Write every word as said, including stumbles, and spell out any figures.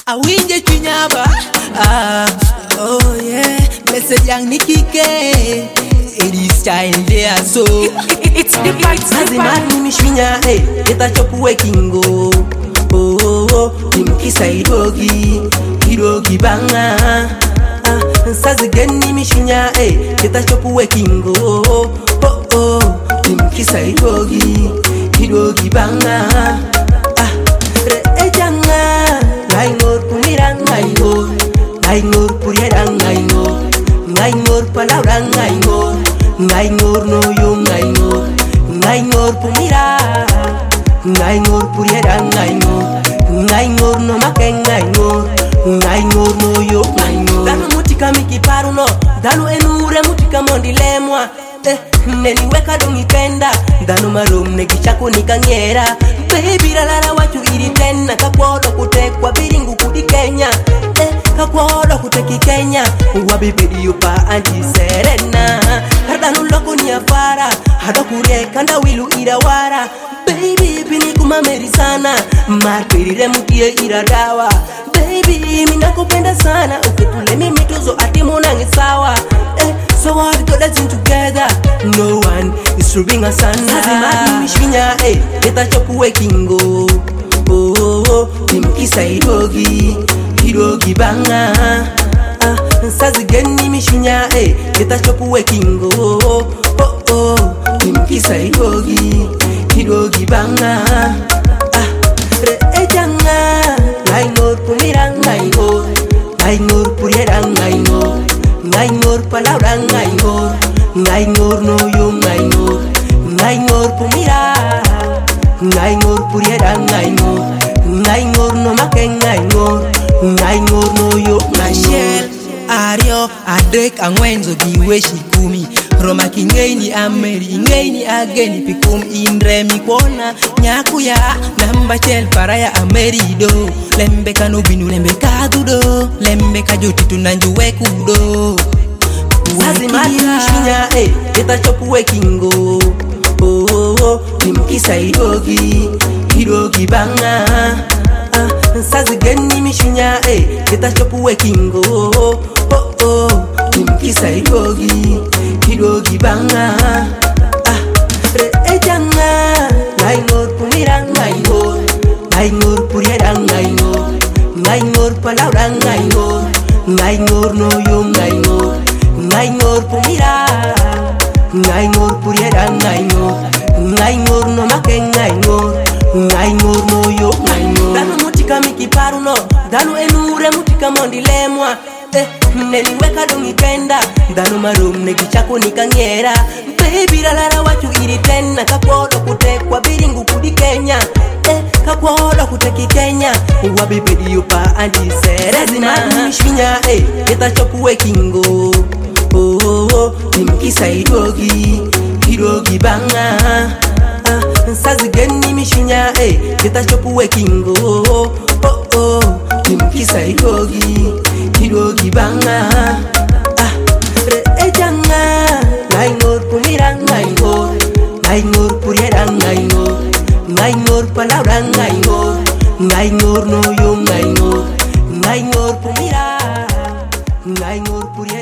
Awinje chinyaba. Ah, oh yeah. Blessed young Nikki K. It is style there so. It's the bites. Azimani mishwinya eh, ita chopu wekingo. Oh oh oh, timkisa idogi, idogi banga. Ah, sazigeni mishwinya eh, ita chopu wekingo. Oh oh, timkisa idogi, idogi banga. Ah, re ejanga, ngai ngor kumira ngai ngor, ngai ngor puriera ngai ngor, ngai ngor palabra ngai ngor, ngai ngor no yo ngai ngor, ngai ngor pumira, ngai ngor puriera ngai ngor, ngai ngor no make ngai ngor, ngai ngor no yo ngai ngor. Dano mutika mikiparu no, dano enure mutika mondi lemwa. Eh, neni weka dongi penda, dano marum negi chako nikangera. Baby la la wachu iri tena, kakwodo kutekwa biringu kudi Kenya. Eh, kakwodo kuteki Kenya, wabibidi yupa anti serena. Hardanu loko ni afara, hada kure kanda wilu irawara. Baby bini kumameri sana, markerire mutie iradawa. Baby mina kupenda sana, ukitule mimi tuzo atimu nangi sawa. Eh, so what we got together, no one is rubbing us under. Azimani mishwinya eh, ita chopu wekingo. Oh oh oh, timkisa idogi, idogi banga. Ah, sazigeni mishwinya eh, ita chopu wekingo. Oh oh, timkisa idogi, idogi banga. Ah, re ejanga, ngai ngor pumira ngai ngor, ngai ngor puriera ngai ngor, ngai ngor palabra ngai ngor, ngai ngor no yo ngai ngor, ngai ngor pumira, ngai ngor puriera ngai ngor, ngai ngor no make ngai ngor, ngai ngor no yo ngai ngor. Ario, adek angwenzo giweshi kumi. Roma kingeini ameri, ingeini ageni pikum indre mikona. Nyakuya, namba chel paraya amerido. Lembe kanubinu, lembe kadudo. Lembe kajuti tunanjuwe kudo. Azimani mishwinya eh, ita chopu wekingo. Oh oh oh, timkisa idogi, idogi banga. Ah, sazigeni mishwinya eh, ita chopu wekingo. Oh oh, timkisa idogi, idogi banga. Ah, re ejanga, ngai ngor pumira ngai ngor, ngai ngor puriera ngai ngor, ngai ngor palabra ngai ngor, ngai ngor no yo ngai ngor, ngai ngor pumira, ngai ngor puriera ngai ngor, ngai ngor no make ngai ngor, ngai ngor no yo ngai ngor. Dano mutika mikiparu no, dano enure mutika mondi lemwa. Eh, neni weka dongi penda, dano marum negi chako nikangera. Baby la la wachu iri tena, kakwodo kutekwa biringu kudi Kenya. Eh, kakwodo kuteki Kenya, wabibidi yupa anti serena. Azimani mishwinya eh, ita chopu wekingo. Oh oh oh, timkisa idogi, idogi banga. Ah, sazigeni mishwinya eh, ita chopu wekingo. Oh oh, timkisa idogi, idogi banga. Ah, re ejanga, ngai ngor pumira ngai ngor, ngai ngor puriera ngai ngor, ngai ngor palabra ngai ngor, ngai ngor no yo ngai ngor, ngai ngor pumira, ngai ngor puriera.